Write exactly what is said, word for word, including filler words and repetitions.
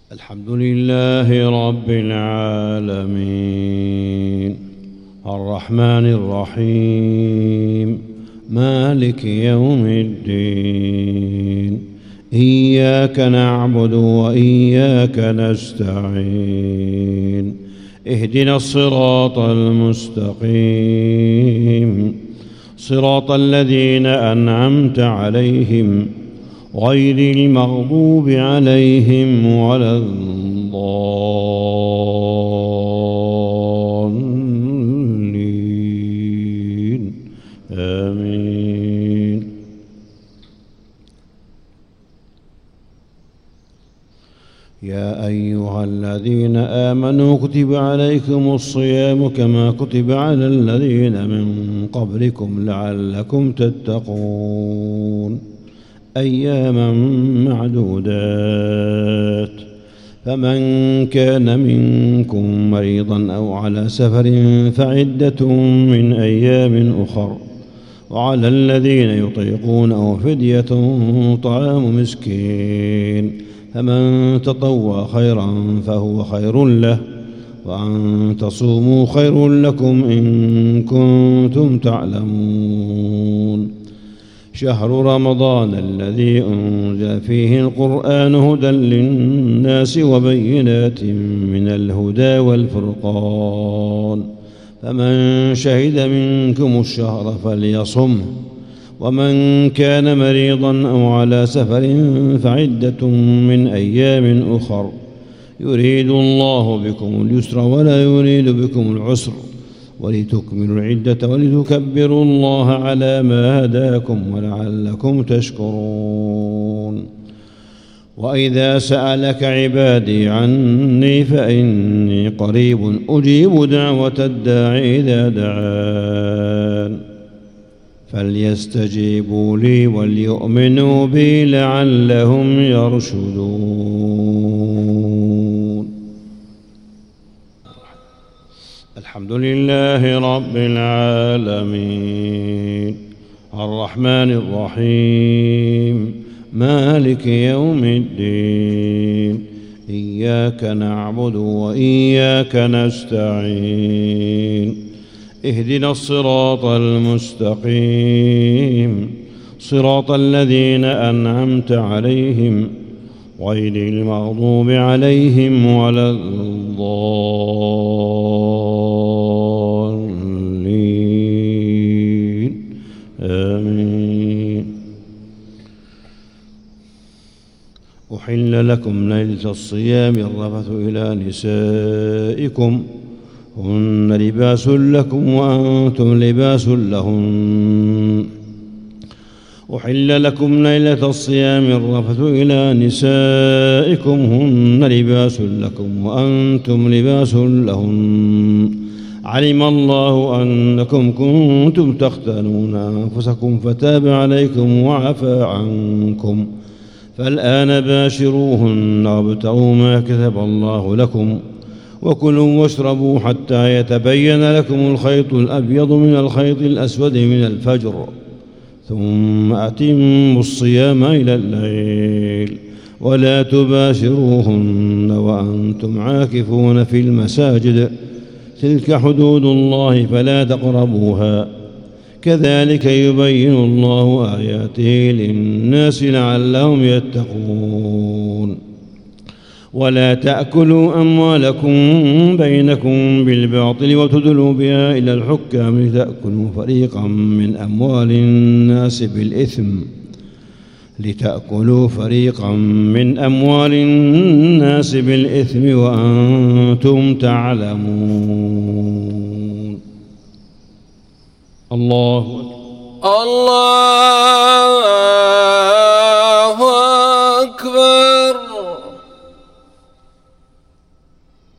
الحمد لله رب العالمين الرحمن الرحيم مالك يوم الدين إياك نعبد وإياك نستعين اهدنا الصراط المستقيم صراط الذين أنعمت عليهم غير المغضوب عليهم ولا الضالين آمين. يا أيها الذين آمنوا كتب عليكم الصيام كما كتب على الذين من قبلكم لعلكم تتقون أياما معدودات فمن كان منكم مريضا أو على سفر فعدة من أيام أخر وعلى الذين يطيقونه فدية طعام مسكين فمن تطوع خيرا فهو خير له وأن تصوموا خير لكم إن كنتم تعلمون. شهر رمضان الذي أنزل فيه القرآن هدى للناس وبينات من الهدى والفرقان فمن شهد منكم الشهر فليصمه ومن كان مريضا أو على سفر فعدة من أيام أخر يريد الله بكم اليسر ولا يريد بكم العسر ولتكملوا العدة ولتكبروا الله على ما هداكم ولعلكم تشكرون. وإذا سألك عبادي عني فإني قريب أجيب دعوة الداعي إذا دعان فليستجيبوا لي وليؤمنوا بي لعلهم يرشدون. الحمد لله رب العالمين الرحمن الرحيم مالك يوم الدين إياك نعبد وإياك نستعين اهدنا الصراط المستقيم صراط الذين أنعمت عليهم غير المغضوب عليهم ولا الضالين آمين. أحل لكم ليلة الصيام الرفث إلى نسائكم هن لباس لكم وأنتم لباس لهن. أحل لكم ليلة الصيام الرفث إلى نسائكم هن لباس لكم وأنتم لباس لهن. علم الله أنكم كنتم تختانون أنفسكم فتاب عليكم وعفى عنكم فالآن باشروهن وابتغوا ما كتب الله لكم وكلوا واشربوا حتى يتبين لكم الخيط الأبيض من الخيط الأسود من الفجر ثم أتموا الصيام إلى الليل ولا تباشروهن وأنتم عاكفون في المساجد تلك حدود الله فلا تقربوها كذلك يبين الله آياته للناس لعلهم يتقون. ولا تأكلوا أموالكم بينكم بالباطل وتدلوا بها إلى الحكام لتأكلوا فريقا من أموال الناس بالإثم لتأكلوا فريقا من أموال الناس بالإثم وأنتم تعلمون. الله الله